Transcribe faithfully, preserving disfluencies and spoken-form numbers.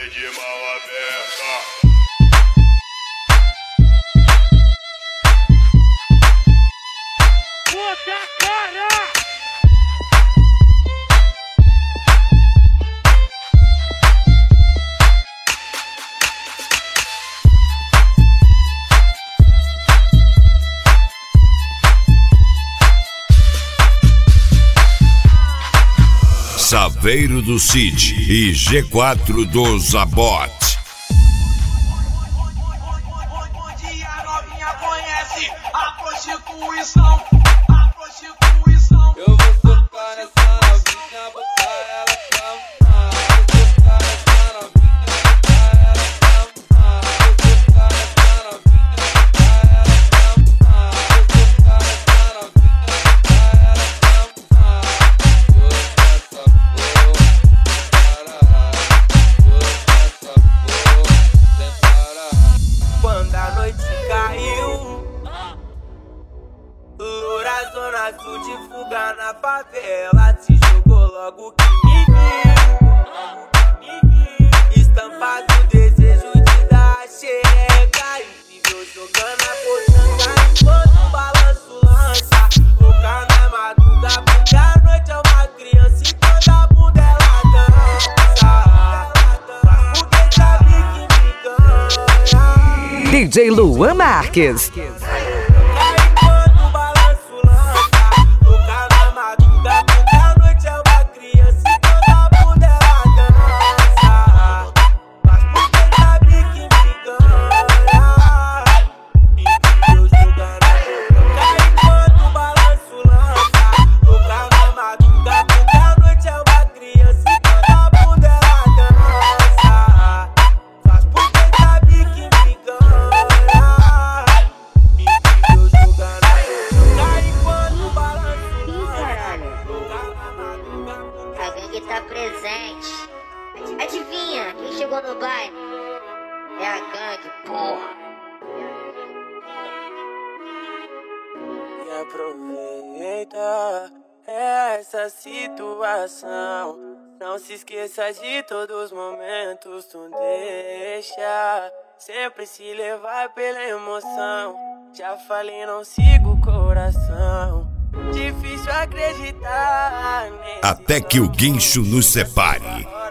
de mão aberta. Puta cara! Saveiro do Cid e G quatro do Zabot. Onde a novinha conhece a prostituição, a prostituição. Eu vou socar nessa novinha, botar ela pra mamar. Vou socar nessa novinha, botar ela pra mamar. Vou socar nessa novinha, botar ela pra mamar. Vou socar nessa novinha, botar ela pra mamar. Quando a noite caiu, loura zona sul de fuga na favela, se jogou logo que me viu. Estampado desejo de dar xereca, incrível jogando a pochanga enquanto o balanço lança. Louca na madruga, porque a noite é uma criança e toda bunda ela dança. Mas porque sabe que me ganha. D J Luan Marques. Tá presente. Adivinha quem chegou no baile? É a gangue, porra. E aproveita essa situação. Não se esqueça de todos os momentos. Tu deixa sempre se levar pela emoção. Já falei, não sigo o coração. Difícil acreditar nesse Até que o guincho nos separe.